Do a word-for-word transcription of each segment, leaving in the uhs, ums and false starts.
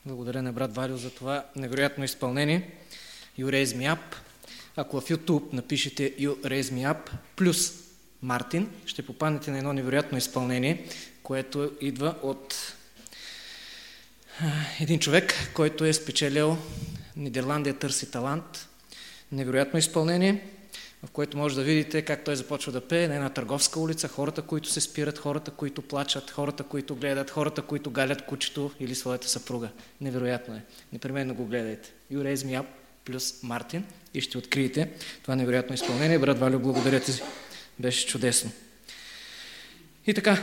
Благодаря на брат Валио за това невероятно изпълнение. You raise me up. Ако в YouTube напишете You raise me up плюс Мартин, ще попаднете на едно невероятно изпълнение, което идва от един човек, който е спечелил Нидерландия търси талант. Невероятно изпълнение, в което може да видите как той започва да пее на една търговска улица, хората, които се спират, хората, които плачат, хората, които гледат, хората, които галят кучето или своята съпруга. Невероятно е. Непременно го гледайте. You raise me up плюс Мартин и ще откриете това невероятно изпълнение. Брат Валио, благодаря ти. Беше чудесно. И така,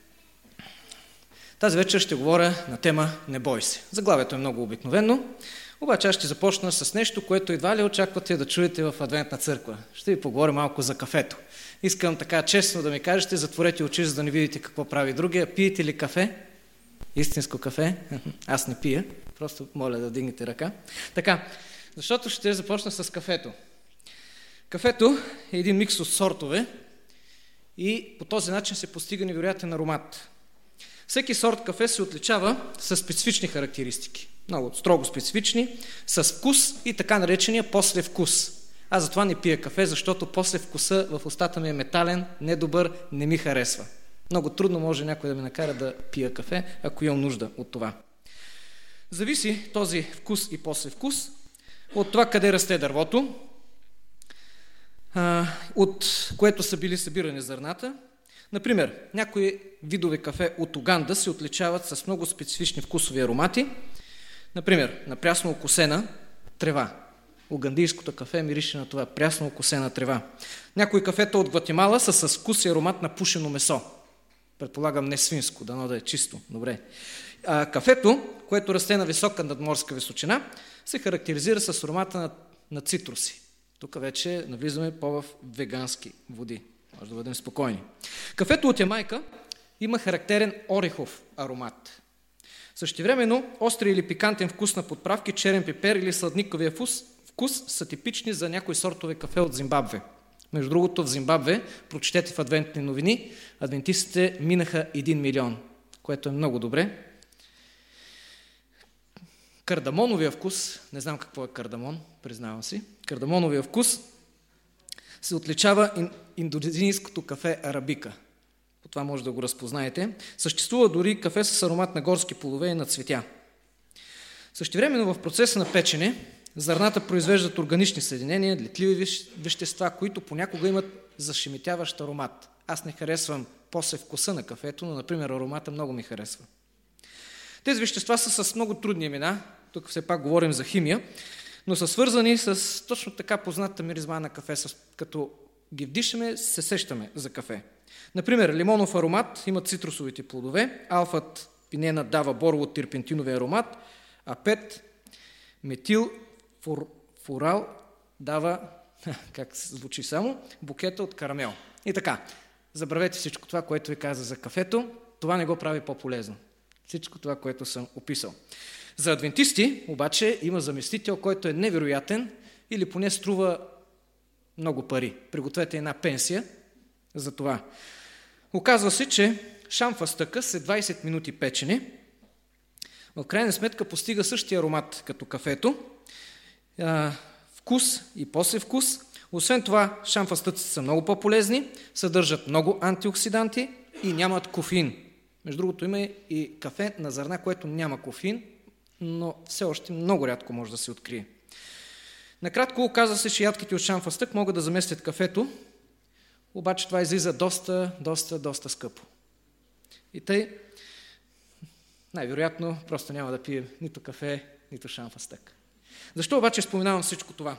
тази вечер ще говоря на тема "Не бой се". Заглавието е много обикновено, обаче аз ще започна с нещо, което едва ли очаквате да чуете в Адвентна църква. Ще ви поговоря малко за кафето. Искам така честно да ми кажете, затворете очи, за да не видите какво прави другия. Пиете ли кафе? Истинско кафе? Аз не пия, просто моля да вдигнете ръка. Така, защото ще започна с кафето. Кафето е един микс от сортове и по този начин се постига невероятен аромат. Всеки сорт кафе се отличава с специфични характеристики. Много строго специфични, с вкус и така наречения послевкус. Аз затова не пия кафе, защото послевкуса в устата ми е метален, недобър, не ми харесва. Много трудно може някой да ме накара да пия кафе, ако имам нужда от това. Зависи този вкус и послевкус от това къде расте дървото, от което са били събирани зърната. Например, някои видове кафе от Уганда се отличават с много специфични вкусови аромати. Например, на прясно окосена трева. Угандийското кафе мирише на това, прясно окосена трева. Някои кафета от Гватемала са с вкус и аромат на пушено месо. Предполагам не свинско, дано да е чисто. Добре. А кафето, което расте на висока надморска височина, се характеризира с аромата на, на цитруси. Тук вече навлизаме по-в вегански води. Може да бъдем спокойни. Кафето от Ямайка има характерен орехов аромат. Същевременно, остри или пикантен вкус на подправки, черен пипер или сладниковия вкус, вкус са типични за някои сортове кафе от Зимбабве. Между другото, в Зимбабве, прочетете в адвентни новини, адвентистите минаха един милион, което е много добре. Кардамоновия вкус, не знам какво е кардамон, признавам си, кардамоновия вкус се отличава индонезийското кафе арабика. По това може да го разпознаете. Съществува дори кафе с аромат на горски плодове и на цветя. Същевременно в процеса на печене зърната произвеждат органични съединения, летливи вещества, които понякога имат зашеметяващ аромат. Аз не харесвам после вкуса на кафето, но, например, аромата много ми харесва. Тези вещества са с много трудни имена, тук все пак говорим за химия, но са свързани с точно така познатата миризма на кафе, като ги вдишаме, се сещаме за кафе. Например, лимонов аромат има цитрусовите плодове, алфът пинена дава борово-терпентинови аромат, а пет метил фор, фурал дава, как звучи само, букета от карамел. И така, забравете всичко това, което ви каза за кафето, това не го прави по-полезно. Всичко това, което съм описал. За адвентисти обаче има заместител, който е невероятен или поне струва много пари. Пригответе една пенсия за това. Оказва се, че шамфастъка след двайсет минути печене в крайна сметка постига същия аромат като кафето, вкус и послевкус. Освен това, шамфастъците са много по-полезни, съдържат много антиоксиданти и нямат кофеин. Между другото, има и кафе на зърна, което няма кофеин, но все още много рядко може да се открие. Накратко, оказва се, че ядките от шамфастък могат да заместят кафето, обаче това излиза доста, доста, доста скъпо. И тъй, най-вероятно, просто няма да пием нито кафе, нито шамфастък. Защо обаче споменавам всичко това?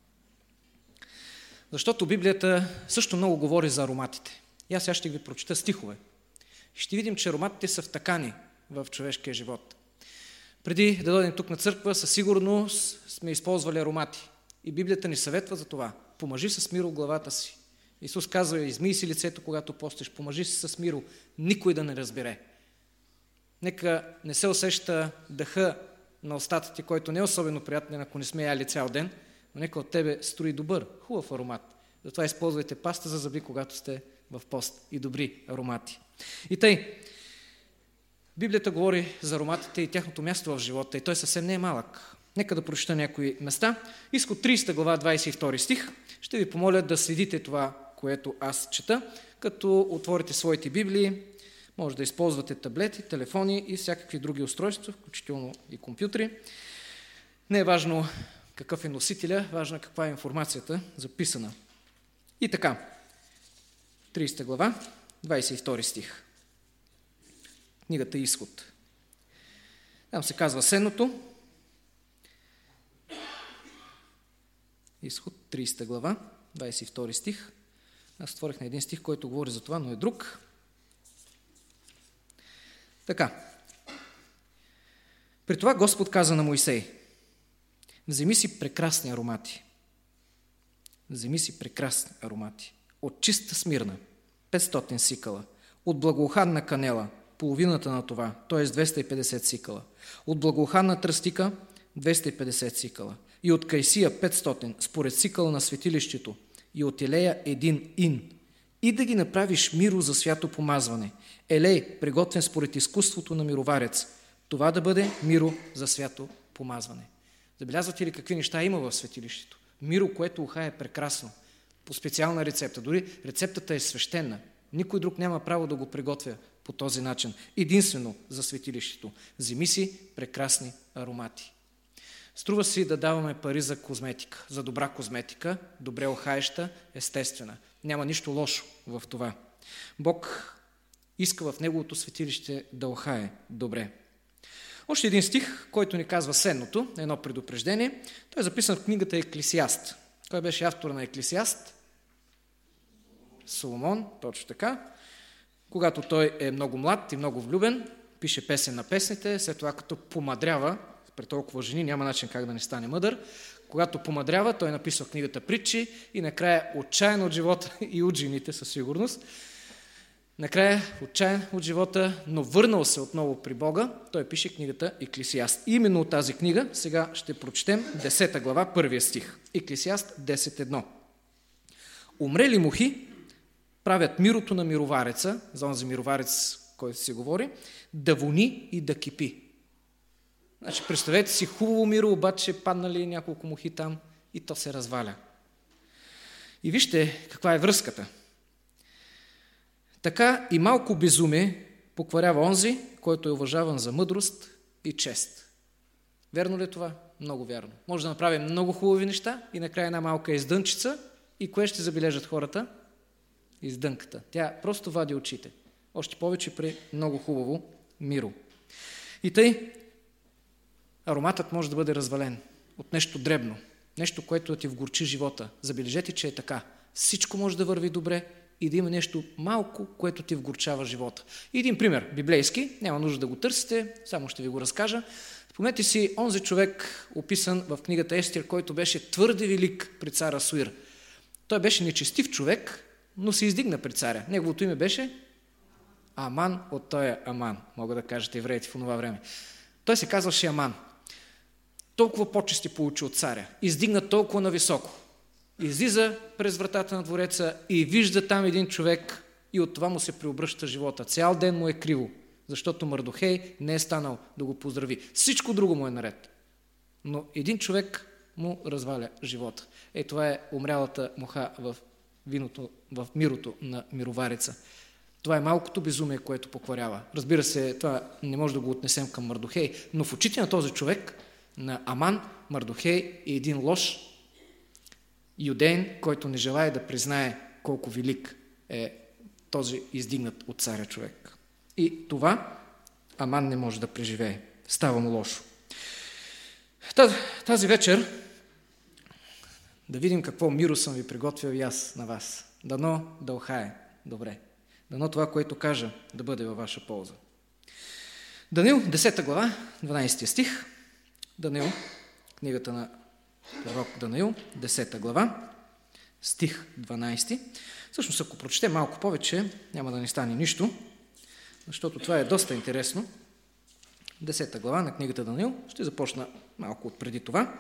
Защото Библията също много говори за ароматите. И аз сега ще ви прочита стихове. Ще видим, че ароматите са втъкани в човешкия живот. Преди да дойдем тук на църква, със сигурност сме използвали аромати. И Библията ни съветва за това. Помажи с миро в главата си. Исус казва, измий си лицето, когато постиш. Помажи си с миро. Никой да не разбере. Нека не се усеща дъха на устата ти, който не е особено приятен, ако не сме яли цял ден, но нека от тебе строи добър, хубав аромат. Затова използвайте паста за зъби, когато сте в пост и добри аромати. И тъй, Библията говори за ароматите и тяхното място в живота и той съвсем не е малък. Нека да прочета някои места. Изход тридесета глава, двадесет и втори стих. Ще ви помоля да следите това, което аз чета, като отворите своите библии. Може да използвате таблети, телефони и всякакви други устройства, включително и компютри. Не е важно какъв е носителя, важно е каква е информацията записана. И така, тридесета глава, двадесет и втори стих. Книгата Изход. Там се казва следното. Изход, тридесета глава, двадесет и втори стих. Аз отворих на един стих, който говори за това, но е друг. Така. При това Господ каза на Моисей: вземи си прекрасни аромати. Вземи си прекрасни аромати. От чиста смирна, петстотин сикала. От благоуханна канела, половината на това, т.е. двеста и петдесет сикала. От благоуханна тръстика, двеста и петдесет сикала. И от кайсия петстотин, според сикала на светилището. И от елея един ин. И да ги направиш миро за свято помазване. Елей, приготвен според изкуството на мироварец. Това да бъде миро за свято помазване. Забелязвате ли какви неща има в светилището? Миро, което ухае прекрасно. По специална рецепта. Дори рецептата е свещена. Никой друг няма право да го приготвя по този начин. Единствено за светилището. Вземи си прекрасни аромати. Струва си да даваме пари за козметика, за добра козметика, добре ухаеща, естествена. Няма нищо лошо в това. Бог иска в Неговото светилище да ухае добре. Още един стих, който ни казва следното, едно предупреждение. Той е записан в книгата Еклесиаст. Кой беше автор на Еклесиаст? Соломон, точно така. Когато той е много млад и много влюбен, пише песен на песните, след това като помадрява, при толкова жени няма начин как да не стане мъдър, когато помадрява, той написва книгата Притчи и накрая отчаян от живота и от жените със сигурност. Накрая отчаян от живота, но върнал се отново при Бога, той пише книгата Еклесиаст. И именно от тази книга сега ще прочетем десета глава, първия стих. Еклесиаст десет едно. Умрели мухи правят мирото на мировареца, за онзи мироварец, който се говори, да вони и да кипи. Значи, представете си хубаво миро, обаче паднали няколко мухи там и то се разваля. И вижте каква е връзката. Така и малко безумие покварява онзи, който е уважаван за мъдрост и чест. Верно ли е това? Много вярно. Може да направим много хубави неща и накрая една малка издънчица и кое ще забележат хората? Издънката. Тя просто вади очите. Още повече при много хубаво миро. И тъй, ароматът може да бъде развален от нещо дребно, нещо, което да ти вгорчи живота. Забележете, че е така. Всичко може да върви добре и да има нещо малко, което ти вгорчава живота. И един пример, библейски, няма нужда да го търсите, само ще ви го разкажа. Спомнете си онзи човек, описан в книгата Естер, който беше твърде велик при цар Асуир. Той беше нечестив човек, но се издигна при царя. Неговото име беше Аман от тоя Аман, мога да кажете евреите в това време. Той се казваше Аман. Толкова почести получи от царя, издигна толкова нависоко. Излиза през вратата на двореца и вижда там един човек и от това му се преобръща живота. Цял ден му е криво, защото Мардохей не е станал да го поздрави. Всичко друго му е наред. Но един човек му разваля живота. Е, това е умрялата муха в виното, в мирото на мировареца. Това е малкото безумие, което покварява. Разбира се, това не може да го отнесем към Мардохей, но в очите на този човек, на Аман, Мардохей е един лош юдеин, който не желае да признае колко велик е този издигнат от царя човек. И това Аман не може да преживее. Става му лошо. Тази, тази вечер да видим какво миро съм ви приготвил и аз на вас. Дано да ухае добре. Дано това, което кажа, да бъде във ваша полза. Даниил, десета глава, дванадесети стих. Даниил, книгата на пророк Даниил, десета глава, стих дванадесети. Всъщност, ако прочете малко повече, няма да ни стане нищо, защото това е доста интересно. Десета глава на книгата Даниил. Ще започна малко от преди това.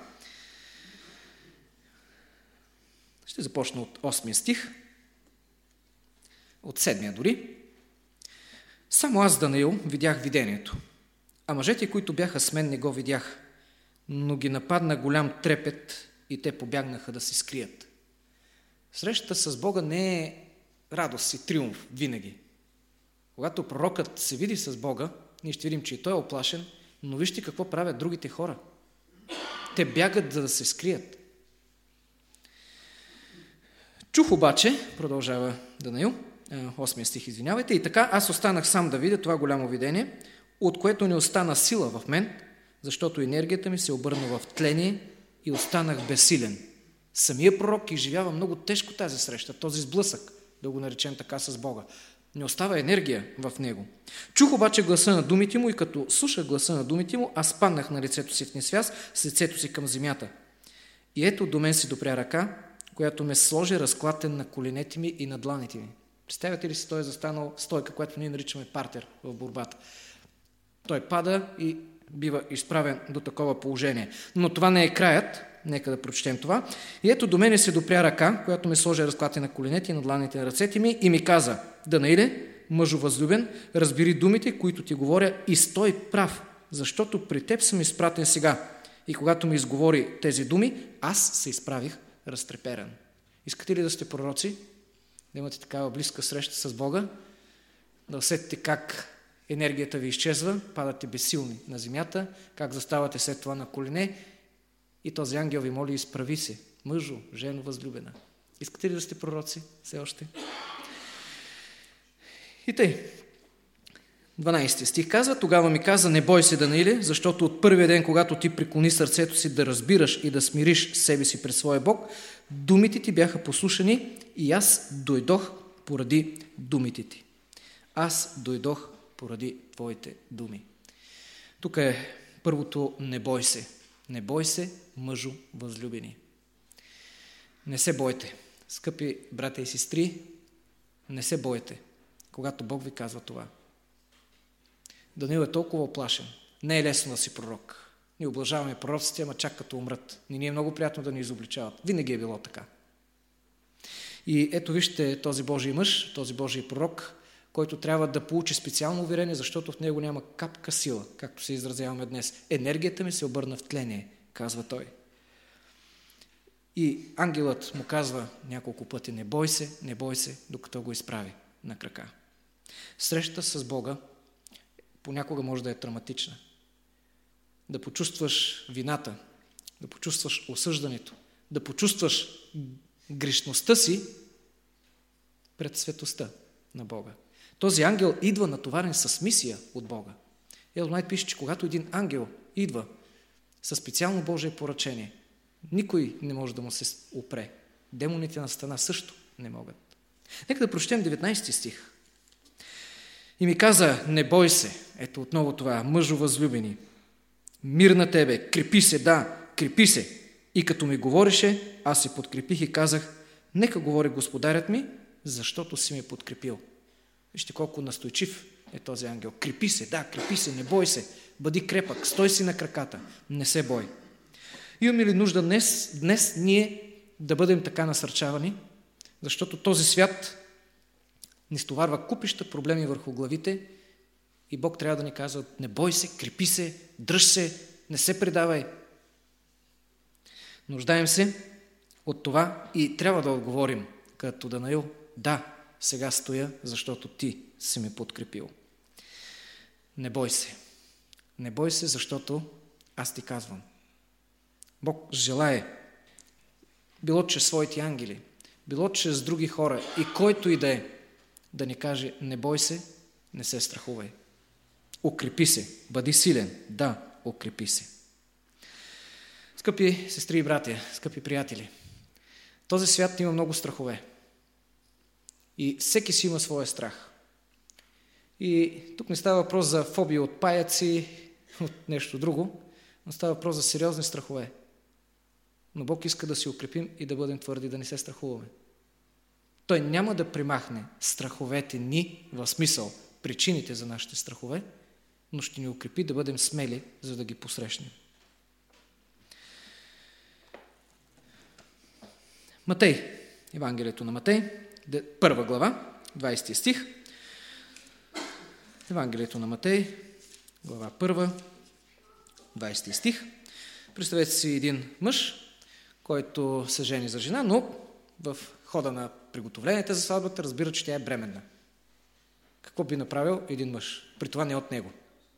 Ще започна от осмия стих, от седмия дори. Само аз, Данаил, видях видението, а мъжете, които бяха с мен, не го видях, но ги нападна голям трепет и те побягнаха да се скрият. Срещата с Бога не е радост и триумф винаги. Когато пророкът се види с Бога, ние ще видим, че и той е оплашен, но вижте какво правят другите хора. Те бягат, за да се скрият. Чух обаче, продължава Данаил, осмия стих, извинявайте, и така аз останах сам да видя това голямо видение, от което не остана сила в мен, защото енергията ми се обърна в тление и останах безсилен. Самия пророк изживява много тежко тази среща, този сблъсък, да го наречем така, с Бога. Не остава енергия в него. Чух обаче гласа на думите му и като слушах гласа на думите му, аз паднах на лицето си в несвяст, с лицето си към земята. И ето до мен си допря ръка, която ме сложи разклатен на коленете ми и на дланите ми. Представяте ли си, той е застанал стойка, която ние наричаме партер в борбата. Той пада и бива изправен до такова положение. Но това не е краят. Нека да прочетем това. И ето до мене се допря ръка, която ме сложи разклатена на коленете и на дланите на ръцете ми и ми каза: Данаиле, мъжо възлюбен, разбери думите, които ти говоря, и стой прав, защото при теб съм изпратен сега. И когато ми изговори тези думи, аз се изправих разтреперан. Искате ли да сте пророци? Да имате такава близка среща с Бога? Да усетите как енергията ви изчезва, падате безсилни на земята, как заставате след това на колене и този ангел ви моли: изправи се, мъжо, жено възлюбена. Искате ли да сте пророци все още? И тъй, дванайсети стих казва: тогава ми каза: не бой се, Данаиле, защото от първия ден, когато ти преклони сърцето си да разбираш и да смириш себе си пред своя Бог, думите ти бяха послушани и аз дойдох поради думите ти. Аз дойдох поради твоите думи. Тук е първото: не бой се. Не бой се, мъжо възлюбени. Не се бойте, скъпи братя и сестри, не се бойте, когато Бог ви казва това. Данаил е толкова оплашен. Не е лесно да си пророк. Ние облажаваме пророците, ама чак като умрат. Не ни е много приятно да ни изобличават. Винаги е било така. И ето вижте този Божий мъж, този Божий пророк, който трябва да получи специално уверение, защото в него няма капка сила, както се изразяваме днес. Енергията ми се обърна в тление, казва той. И ангелът му казва няколко пъти: не бой се, не бой се, докато го изправи на крака. Срещата с Бога понякога може да е травматична. Да почувстваш вината, да почувстваш осъждането, да почувстваш грешността си пред светостта на Бога. Този ангел идва натоварен с мисия от Бога. Елен Уайт пише, че когато един ангел идва със специално Божие поръчение, никой не може да му се опре. Демоните на Сатана също не могат. Нека да прочетем деветнайсети стих. И ми каза: не бой се. Ето отново това: мъжо възлюбени, мир на тебе, крепи се, да, крепи се. И като ми говореше, аз се подкрепих и казах: нека говори господарят ми, защото си ме подкрепил. Вижте колко настойчив е този ангел. Крепи се, да, крепи се, не бой се, бъди крепък, стой си на краката, не се бой. Имаме ли нужда днес, днес ние да бъдем така насърчавани, защото този свят ни стоварва купища проблеми върху главите и Бог трябва да ни казва: не бой се, крепи се, дръж се, не се предавай. Нуждаем се от това и трябва да отговорим като Данаил: да, сега стоя, защото ти си ме подкрепил. Не бой се. Не бой се, защото аз ти казвам. Бог желае, било чрез своите ангели, било чрез други хора и който и да е, да ни каже: не бой се, не се страхувай. Укрепи се, бъди силен, да, укрепи се. Скъпи сестри и братя, скъпи приятели, този свят има много страхове. И всеки си има своя страх. И тук не става въпрос за фобия от паяци, от нещо друго, но става въпрос за сериозни страхове. Но Бог иска да си укрепим и да бъдем твърди, да не се страхуваме. Той няма да примахне страховете ни, в смисъл причините за нашите страхове, но ще ни укрепи да бъдем смели, за да ги посрещнем. Матей, Евангелието на Матей, първа глава, двайсети стих. Евангелието на Матей, глава първа, двайсети стих. Представете си един мъж, който се жени за жена, но в хода на приготовленията за сватбата разбира, че тя е бременна. Какво би направил един мъж? При това не от него.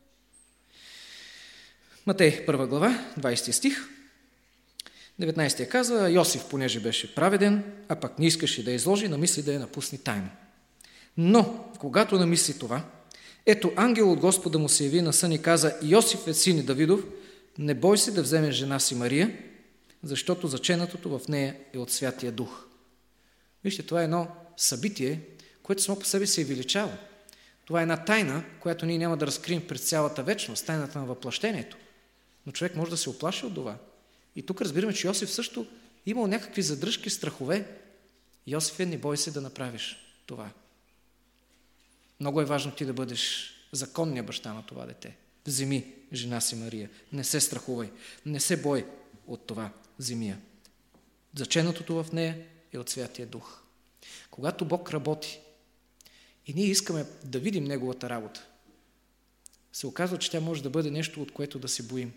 Матей, първа глава, двайсети стих. деветнайсети казва: Йосиф, понеже беше праведен, а пък не искаше да я изложи, намисли да я напусне тайно. Но, когато намисли това, ето ангел от Господа му се яви на сън и каза: Йосиф е син Давидов, не бой се да вземеш жена си Мария, защото заченатото в нея е от Святия Дух. Вижте, това е едно събитие, което само по себе се е величаво. Това е една тайна, която ние няма да разкрием през цялата вечност, тайната на въплъщението. Но човек може да се оплаши от това. И тук разбираме, че Йосиф също имал някакви задръжки, страхове. Йосиф е, не бой се да направиш това. Много е важно ти да бъдеш законния баща на това дете. Вземи жена си Мария. Не се страхувай. Не се бой от това. Вземи я. Заченатото в нея е от Святия Дух. Когато Бог работи и ние искаме да видим Неговата работа, се оказва, че тя може да бъде нещо, от което да се боим.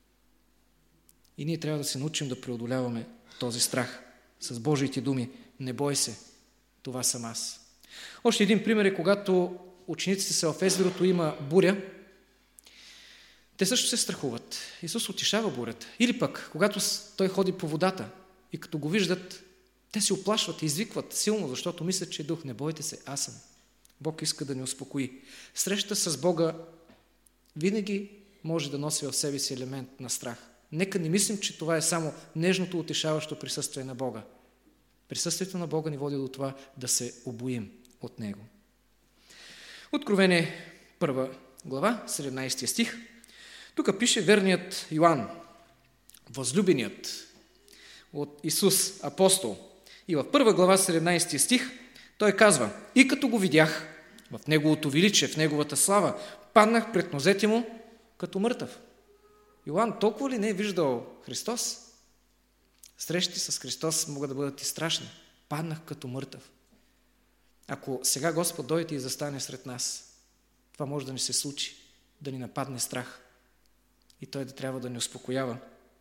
И ние трябва да се научим да преодоляваме този страх с Божиите думи. Не бой се, това съм аз. Още един пример е, когато учениците са в езерото, има буря, те също се страхуват. Исус утешава бурята. Или пък, когато той ходи по водата и като го виждат, те се оплашват и извикват силно, защото мислят, че е дух. Не бойте се, аз съм. Бог иска да ни успокои. Срещата с Бога винаги може да носи в себе си елемент на страх. Нека не мислим, че това е само нежното, утешаващо присъствие на Бога. Присъствието на Бога ни води до това да се обоим от Него. Откровение, първа глава, седемнайсети стих. Тук пише верният Йоан, възлюбеният от Исус апостол. И в първа глава, седемнайсети стих, той казва: И като го видях в Неговото величие, в Неговата слава, паднах пред нозете му като мъртъв. Йоан толкова ли не е виждал Христос? Срещи с Христос могат да бъдат и страшни. Паднах като мъртъв. Ако сега Господ дойде и застане сред нас, това може да ни се случи, да ни нападне страх. И Той да трябва да ни успокоява.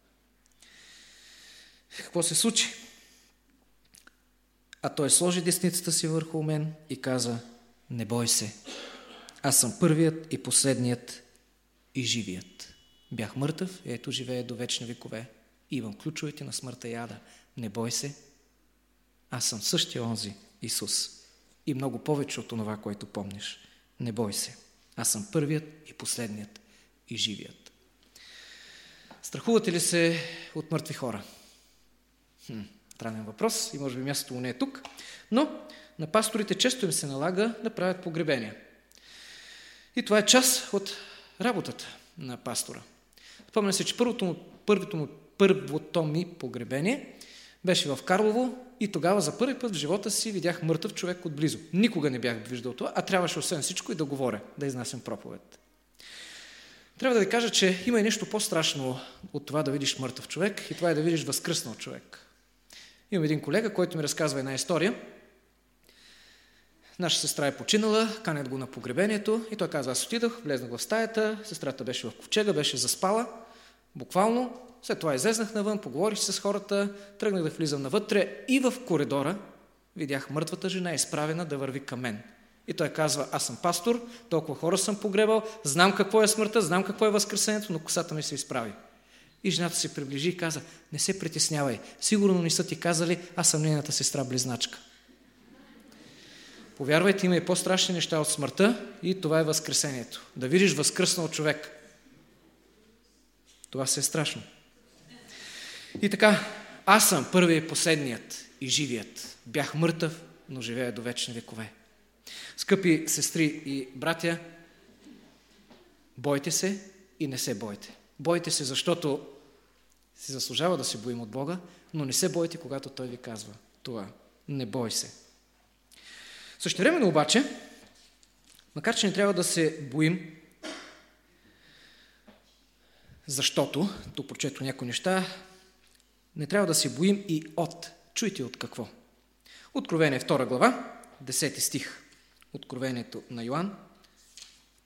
Какво се случи? А Той сложи десницата си върху мен и каза: Не бой се, аз съм първият и последният и живият. Бях мъртъв и ето живея до вечни векове. И имам ключовете на смъртта и ада. Не бой се, аз съм същия онзи Исус. И много повече от това, което помниш. Не бой се, аз съм първият и последният и живият. Страхувате ли се от мъртви хора? Хм, странен въпрос и може би мястото му не е тук, но на пасторите често им се налага да правят погребения. И това е част от работата на пастора. Спомня се, че първото му, първото, му, първото ми погребение беше в Карлово и тогава за първи път в живота си видях мъртъв човек отблизо. Никога не бях виждал това, а трябваше освен всичко и да говоря, да изнасям проповед. Трябва да ви кажа, че има и нещо по-страшно от това да видиш мъртъв човек и това е да видиш възкръснал човек. Имам един колега, който ми разказва една история. Наша сестра е починала, канят го на погребението и той казва: аз отидох, влезнах в стаята, сестрата беше в ковчега, беше заспала, буквално. След това излезнах навън, поговорих с хората, тръгнах да влизам навътре и в коридора видях мъртвата жена изправена да върви към мен. И той казва: аз съм пастор, толкова хора съм погребал, знам какво е смъртта, знам какво е възкресението, но косата ми се изправи. И жената се приближи и каза: не се притеснявай, сигурно не са ти казали, аз съм нейната сестра-близначка. Повярвайте, има и по-страшни неща от смъртта и това е възкресението. Да видиш възкръснал човек. Това се е страшно. И така, аз съм първият и последният и живият. Бях мъртъв, но живея до вечни векове. Скъпи сестри и братя, бойте се и не се бойте. Бойте се, защото си заслужава да се боим от Бога, но не се бойте, когато Той ви казва това. Не бой се. Същевременно обаче, макар че не трябва да се боим, защото, тук прочето някои неща, не трябва да се боим и от. Чуйте от какво. Откровение втора глава, десети стих. Откровението на Йоан,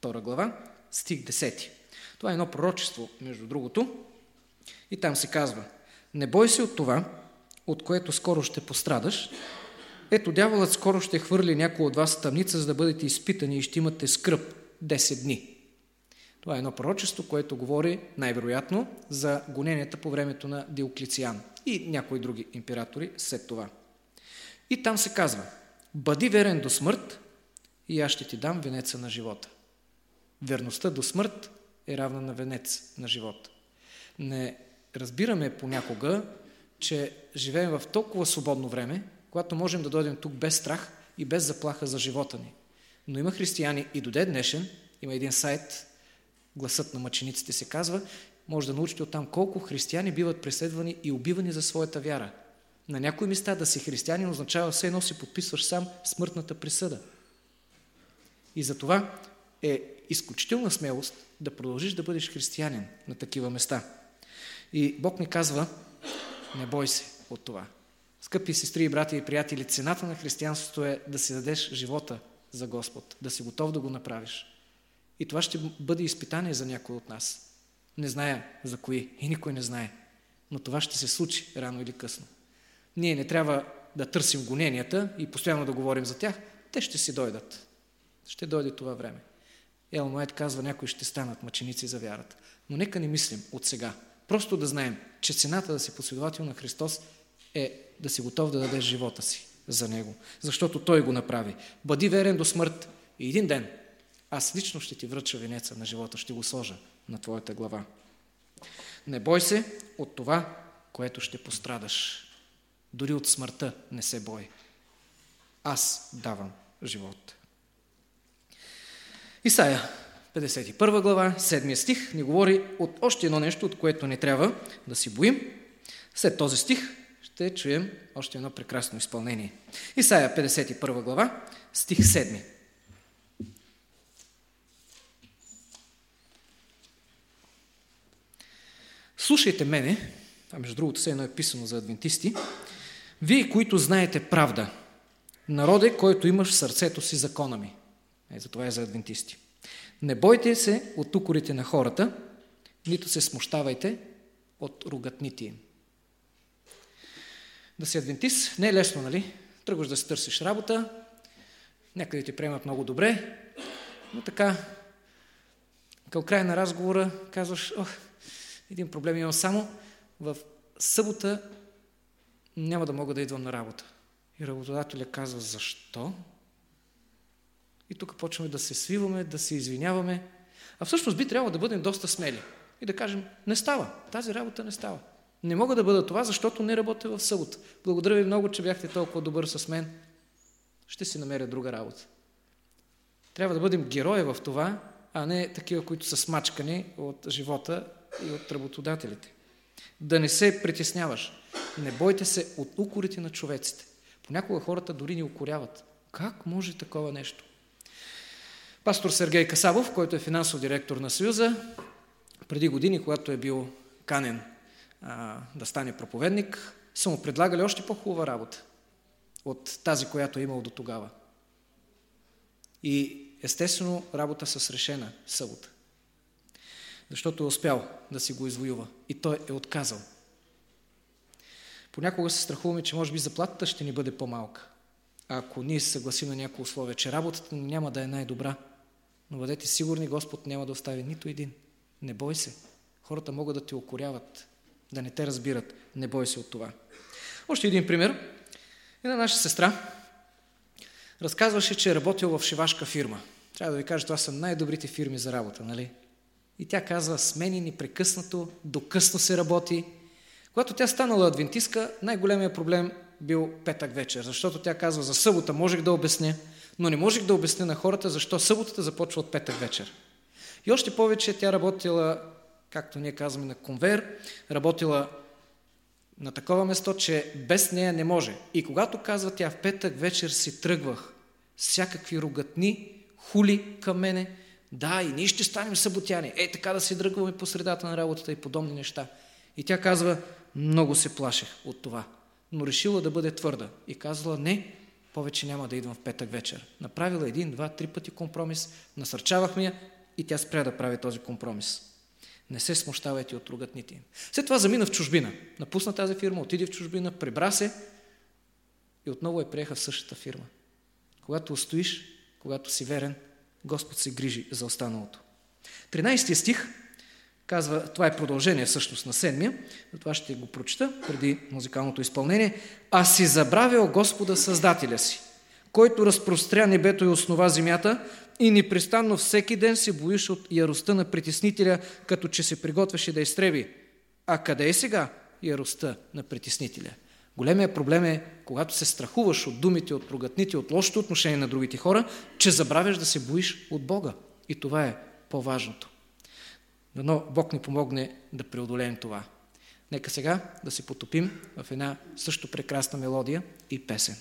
втора глава, стих десети. Това е едно пророчество, между другото, и там се казва: не бой се от това, от което скоро ще пострадаш. Ето, дяволът скоро ще хвърли някой от вас в тъмница, за да бъдете изпитани и ще имате скръб десет дни. Това е едно пророчество, което говори най-вероятно за гоненията по времето на Диоклециан и някои други императори след това. И там се казва: бъди верен до смърт и аз ще ти дам венеца на живота. Верността до смърт е равна на венец на живота. Не разбираме понякога, че живеем в толкова свободно време, когато можем да дойдем тук без страх и без заплаха за живота ни. Но има християни и до ден днешен, има един сайт, Гласът на мъчениците се казва, може да научите оттам колко християни биват преследвани и убивани за своята вяра. На някои места да си християнин означава все едно си подписваш сам смъртната присъда. И за това е изключителна смелост да продължиш да бъдеш християнин на такива места. И Бог ни казва: не бой се от това. Скъпи сестри и брати и приятели, цената на християнството е да си дадеш живота за Господ, да си готов да го направиш. И това ще бъде изпитание за някой от нас. Не зная за кои и никой не знае, но това ще се случи рано или късно. Ние не трябва да търсим гоненията и постоянно да говорим за тях, те ще си дойдат. Ще дойде това време. Елън Уайт казва: някои ще станат мъченици за вярата. Но нека не мислим от сега. Просто да знаем, че цената да си последовател на Христос е да си готов да дадеш живота си за Него. Защото Той го направи. Бъди верен до смърт и един ден аз лично ще ти връча венеца на живота, ще го сложа на твоята глава. Не бой се от това, което ще пострадаш. Дори от смъртта не се бой. Аз давам живот. Исаия, петдесет и първа глава, седми стих, ни говори от още едно нещо, от което не трябва да си боим. След този стих ще чуем още едно прекрасно изпълнение. Исаия, петдесет и първа глава, стих седми. Слушайте мене, а между другото все едно е писано за адвентисти, вие, които знаете правда, народе, който имаш в сърцето си закона ми. Е, за това е за адвентисти. Не бойте се от укорите на хората, нито се смущавайте от ругатните им. Да си адвентист не е лесно, нали? Тръгваш да си търсиш работа, някъде ти приемат много добре, но така, към края на разговора казваш: ох, един проблем имам само, в събота няма да мога да идвам на работа. И работодателя казва: защо? И тук почваме да се свиваме, да се извиняваме. А всъщност би трябвало да бъдем доста смели и да кажем: не става, тази работа не става. Не мога да бъда това, защото не работя в събота. Благодаря ви много, че бяхте толкова добър с мен. Ще си намеря друга работа. Трябва да бъдем герои в това, а не такива, които са смачкани от живота и от работодателите. Да не се притесняваш. Не бойте се от укорите на човеците. Понякога хората дори ни укоряват. Как може такова нещо? Пастор Сергей Касабов, който е финансов директор на Съюза, преди години, когато е бил канен а, да стане проповедник, са му предлагали още по-хубава работа от тази, която е имал до тогава. И естествено работа с решена събота. Защото е успял да си го извоюва и той е отказал. Понякога се страхуваме, че може би заплатата ще ни бъде по-малка, ако ние се съгласим на някои условия, че работата ни няма да е най-добра. Но бъдете сигурни, Господ няма да остави нито един. Не бой се. Хората могат да те укоряват, да не те разбират. Не бой се от това. Още един пример. Една наша сестра разказваше, че е работила в шивашка фирма. Трябва да ви кажа, това са най-добрите фирми за работа, нали? И тя казва: смени непрекъснато, докъсно се работи. Когато тя станала адвентистка, най-големият проблем бил петък вечер, защото тя казва: за събота можех да обясня, но не можех да обясня на хората защо съботата започва от петък вечер. И още повече тя работила, както ние казваме, на конвейер, работила на такова место, че без нея не може. И когато казва тя: в петък вечер си тръгвах, всякакви ругатни, хули към мене, да, и ние ще станем съботяни, е така да си дръгваме по средата на работата и подобни неща. И тя казва: много се плашех от това, но решила да бъде твърда. И казала: не, повече няма да идвам в петък вечер. Направила един, два, три пъти компромис, насърчавахме я и тя спря да прави този компромис. Не се смущавайте от ругатните им. След това замина в чужбина. Напусна тази фирма, отиде в чужбина, прибра се и отново я приеха в същата фирма. Когато устоиш, когато си верен, Господ се грижи за останалото. тринайсети стих казва, това е продължение всъщност на седмия, затова ще го прочита преди музикалното изпълнение. А си забравял Господа Създателя си, който разпростря небето и основа земята и непрестанно всеки ден се боиш от яростта на притеснителя, като че се приготвяше да изтреби. А къде е сега яростта на притеснителя? Големият проблем е, когато се страхуваш от думите, от ругатните, от лошото отношение на другите хора, че забравяш да се боиш от Бога. И това е по-важното. Но Бог ни помогне да преодолеем това. Нека сега да се потопим в една също прекрасна мелодия и песен.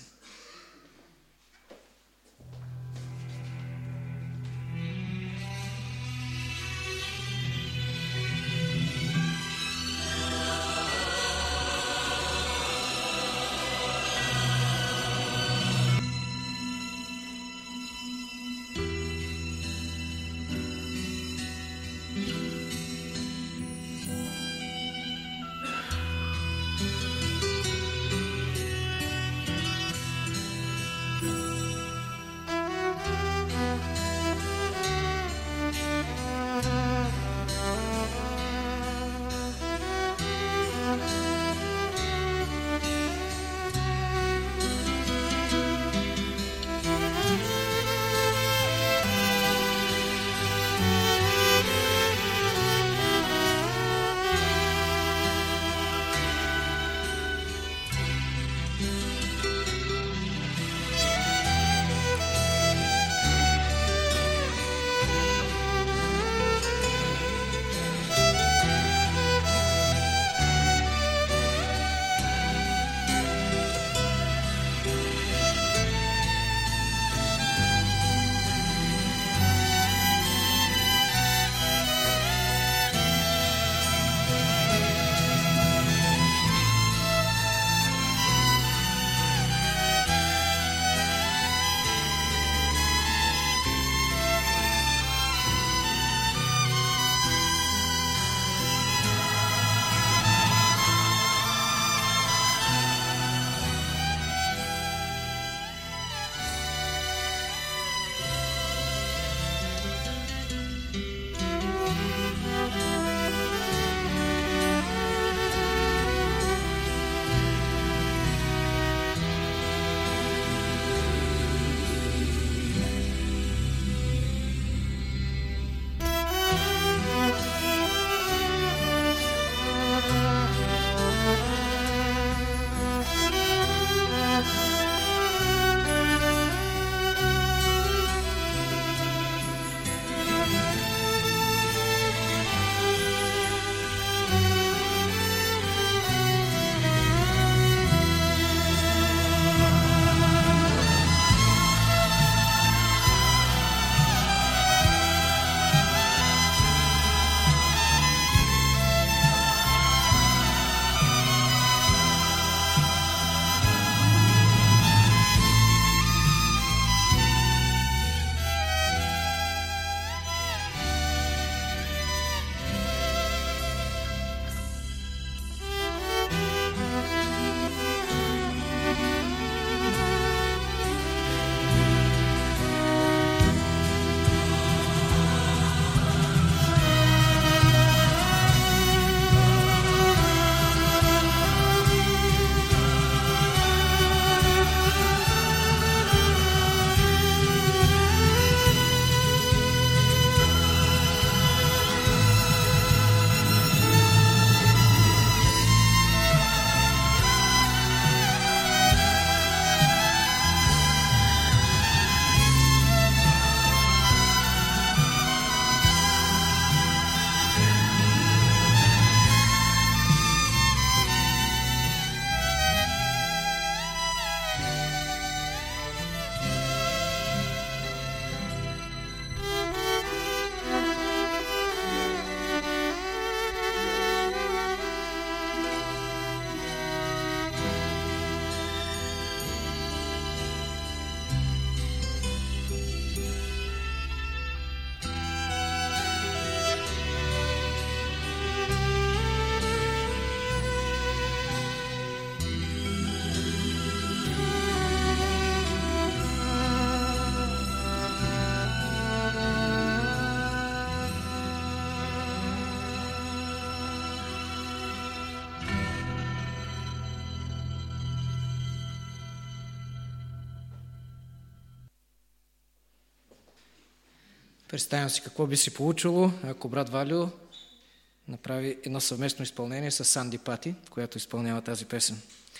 Представям си какво би си получило, ако брат Валио направи едно съвместно изпълнение с Санди Пати, която изпълнява тази песен.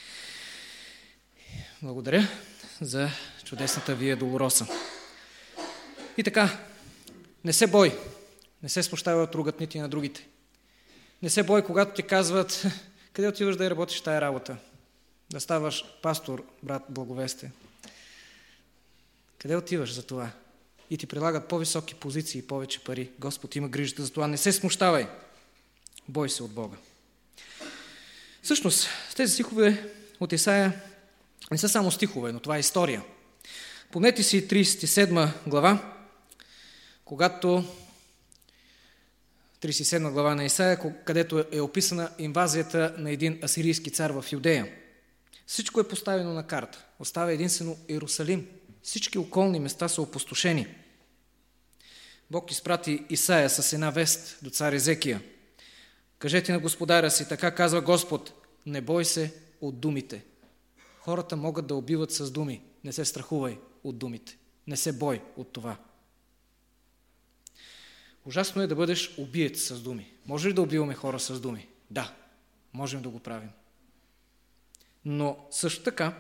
Благодаря за чудесната Вия Долороса. И така, не се бой, не се смущава от ругът нити на другите. Не се бой, когато ти казват, къде отиваш да я работиш тая работа? Да ставаш пастор, брат Благовесте. Къде отиваш за това? И ти прилагат по-високи позиции и повече пари. Господ има грижата за това. Не се смущавай. Бой се от Бога. Всъщност, тези стихове от Исаия не са само стихове, но това е история. Помнете си тридесет и седма глава, когато тридесет и седма глава на Исаия, където е описана инвазията на един асирийски цар в Юдея. Всичко е поставено на карта. Остава единствено Иерусалим. Всички околни места са опустошени. Бог изпрати Исаия с една вест до цар Езекия. Кажете на господаря си, така казва Господ, не бой се от думите. Хората могат да убиват с думи. Не се страхувай от думите. Не се бой от това. Ужасно е да бъдеш убиец с думи. Може ли да убиваме хора с думи? Да, можем да го правим. Но също така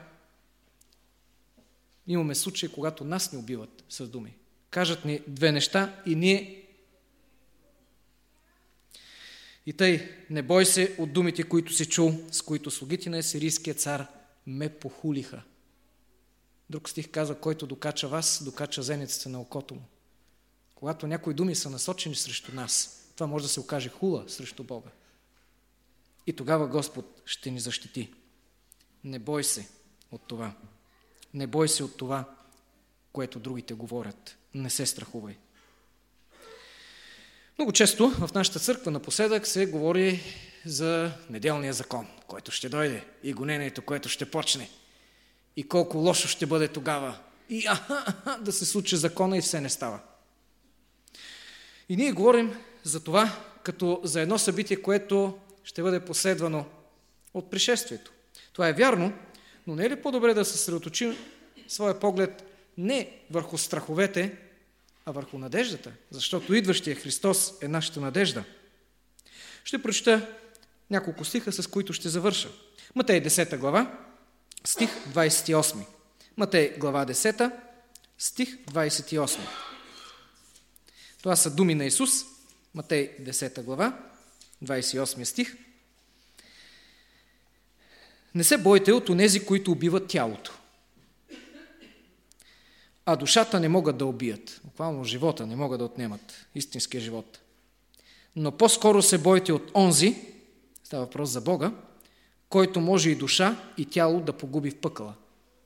имаме случаи, когато нас не убиват с думи. Кажат ни две неща и ние... И тъй, не бой се от думите, които си чул, с които слугите на асирийския цар ме похулиха. Друг стих казва, който докача вас, докача зеницата на окото му. Когато някои думи са насочени срещу нас, това може да се окаже хула срещу Бога. И тогава Господ ще ни защити. Не бой се от това. Не бой се от това, което другите говорят. Не се страхувай. Много често в нашата църква напоследък се говори за неделния закон, който ще дойде, и гонението, което ще почне. И колко лошо ще бъде тогава. И аха, аха, да се случи закона и все не става. И ние говорим за това, като за едно събитие, което ще бъде последвано от пришествието. Това е вярно, но не е ли по-добре да съсредоточим своя поглед не върху страховете, а върху надеждата, защото идващия Христос е нашата надежда. Ще прочета няколко стиха, с които ще завърша. Матей десета глава, стих двадесет и осми. Матей глава десета, стих двадесет и осми. Това са думи на Исус. Матей десета глава, двадесет и осми стих. Не се бойте от онези, които убиват тялото, а душата не могат да убият. Буквално живота не могат да отнемат, истинския живот. Но по-скоро се бойте от онзи, става въпрос за Бога, който може и душа, и тяло да погуби в пъкъла.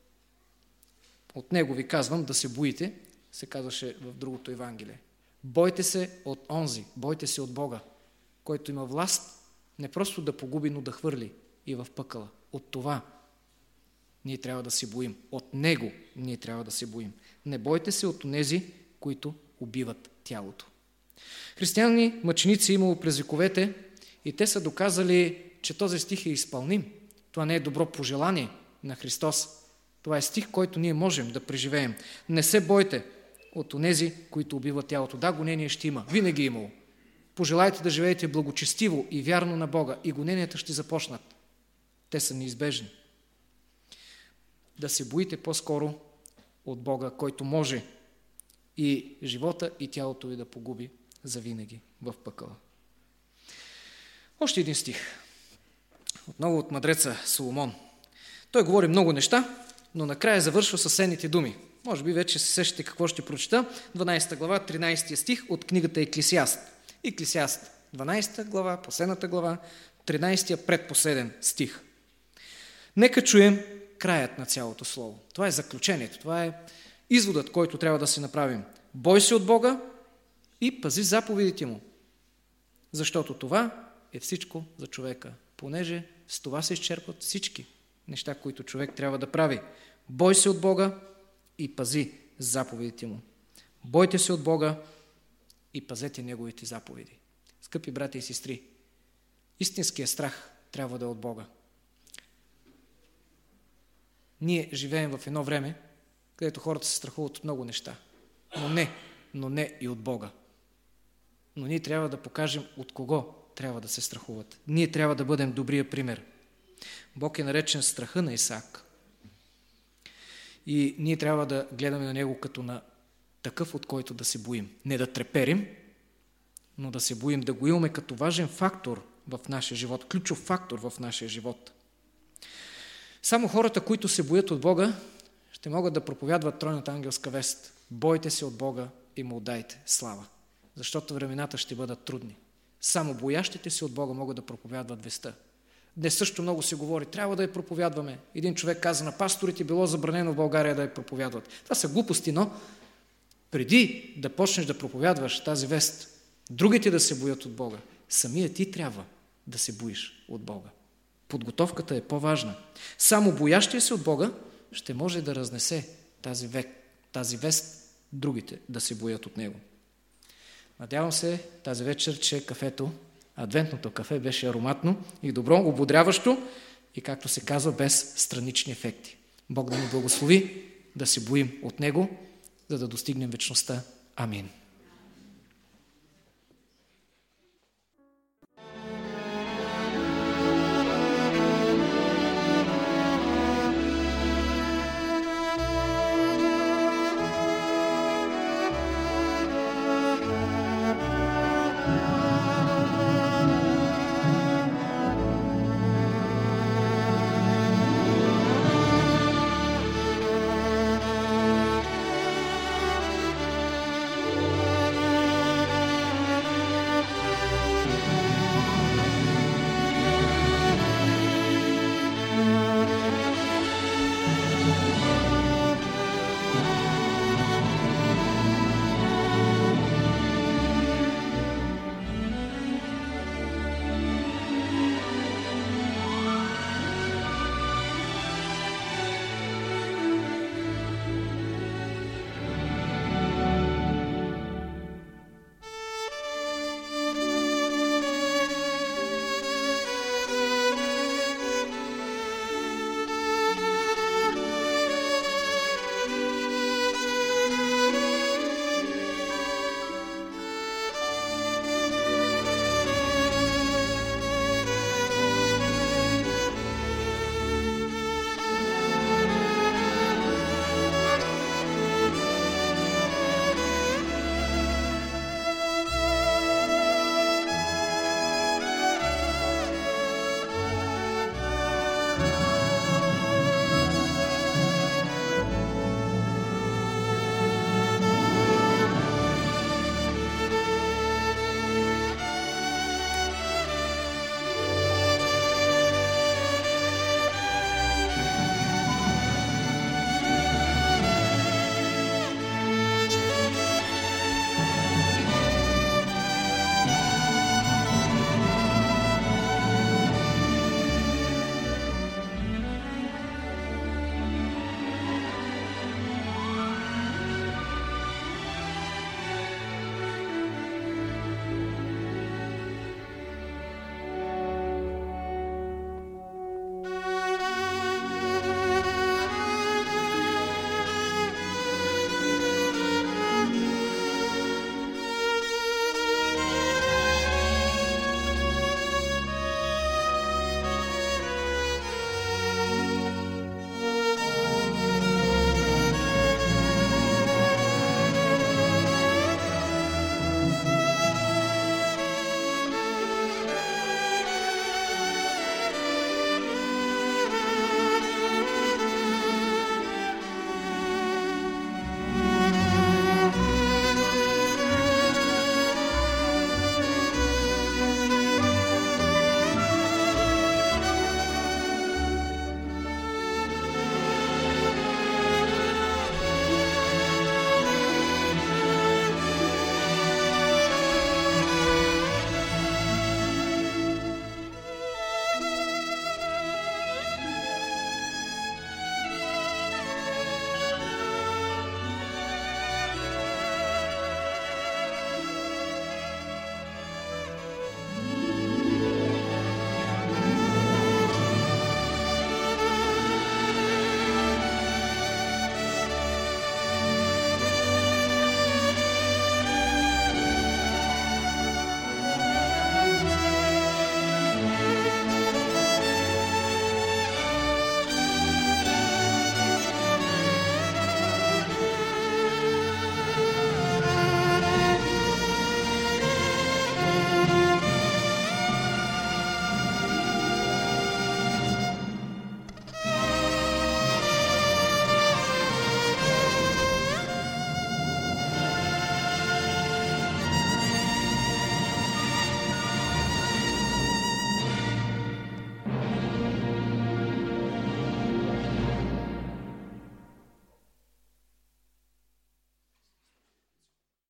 От него ви казвам да се боите, се казваше в другото Евангелие. Бойте се от онзи, бойте се от Бога, който има власт не просто да погуби, но да хвърли и в пъкъла. От това ние трябва да се боим. От него ние трябва да се боим. Не бойте се от онези, които убиват тялото. Християни мъченици имало през вековете и те са доказали, че този стих е изпълним. Това не е добро пожелание на Христос. Това е стих, който ние можем да преживеем. Не се бойте от онези, които убиват тялото. Да, гонение ще има. Винаги е имало. Пожелайте да живеете благочестиво и вярно на Бога и гоненията ще започнат. Те са неизбежни. Да се боите по-скоро от Бога, който може и живота, и тялото ви да погуби завинаги в пъкъла. Още един стих. Отново от мъдреца Соломон. Той говори много неща, но накрая завършва със следните думи. Може би вече се сещате какво ще прочита. дванадесета глава, тринадесети стих от книгата Еклесиаст. Еклесиаст, дванадесета глава, последната глава, тринадесети предпоследен стих. Нека чуем краят на цялото слово. Това е заключението, това е изводът, който трябва да си направим. Бой се от Бога и пази заповедите му, защото това е всичко за човека, понеже с това се изчерпват всички неща, които човек трябва да прави. Бой се от Бога и пази заповедите му. Бойте се от Бога и пазете неговите заповеди. Скъпи брати и сестри, истинският страх трябва да е от Бога. Ние живеем в едно време, където хората се страхуват от много неща. Но не, но не и от Бога. Но ние трябва да покажем от кого трябва да се страхуват. Ние трябва да бъдем добрия пример. Бог е наречен страха на Исаак. И ние трябва да гледаме на него като на такъв, от който да се боим. Не да треперим, но да се боим, да го имаме като важен фактор в нашия живот, ключов фактор в нашия живот. Само хората, които се боят от Бога, ще могат да проповядват тройната ангелска вест. Бойте се от Бога и му отдайте слава, защото времената ще бъдат трудни. Само боящите се от Бога могат да проповядват вестта. Днес също много се говори, трябва да я проповядваме. Един човек каза, на пасторите било забранено в България да я проповядват. Това са глупости, но преди да почнеш да проповядваш тази вест, другите да се боят от Бога, самия ти трябва да се боиш от Бога. Подготовката е по-важна. Само боящия се от Бога ще може да разнесе тази, век, тази вест, другите да се боят от него. Надявам се тази вечер, че кафето, адвентното кафе беше ароматно и добро, ободряващо и, както се казва, без странични ефекти. Бог да ни благослови да се боим от него, за да достигнем вечността. Амин.